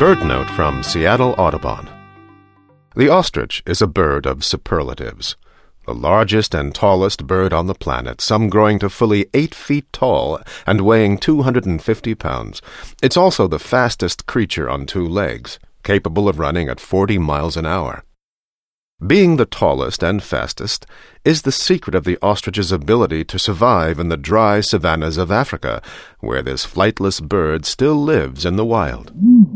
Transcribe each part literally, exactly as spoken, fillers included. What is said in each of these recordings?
Bird note from Seattle Audubon. The ostrich is a bird of superlatives. The largest and tallest bird on the planet, some growing to fully eight feet tall and weighing two hundred fifty pounds. It's also the fastest creature on two legs, capable of running at forty miles an hour. Being the tallest and fastest is the secret of the ostrich's ability to survive in the dry savannas of Africa, where this flightless bird still lives in the wild.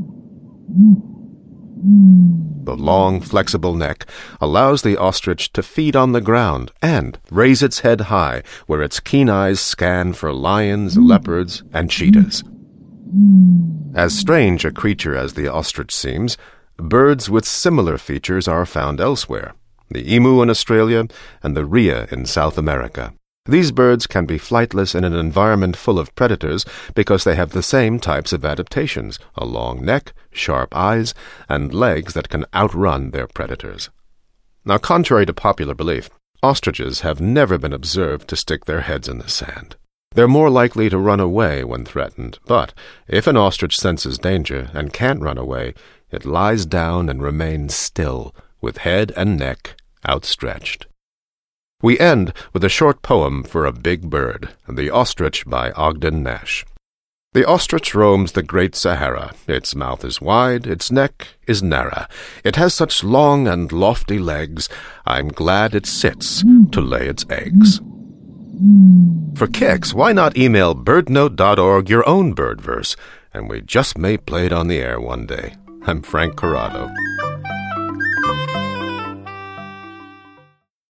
The long, flexible neck allows the ostrich to feed on the ground and raise its head high, where its keen eyes scan for lions, leopards, and cheetahs. As strange a creature as the ostrich seems, birds with similar features are found elsewhere, the emu in Australia and the rhea in South America. These birds can be flightless in an environment full of predators because they have the same types of adaptations, a long neck, sharp eyes, and legs that can outrun their predators. Now, contrary to popular belief, ostriches have never been observed to stick their heads in the sand. They're more likely to run away when threatened, but if an ostrich senses danger and can't run away, it lies down and remains still, with head and neck outstretched. We end with a short poem for a big bird, The Ostrich by Ogden Nash. The ostrich roams the great Sahara. Its mouth is wide, its neck is narrow. It has such long and lofty legs, I'm glad it sits to lay its eggs. For kicks, why not email birdnote dot org your own bird verse, and we just may play it on the air one day. I'm Frank Corrado.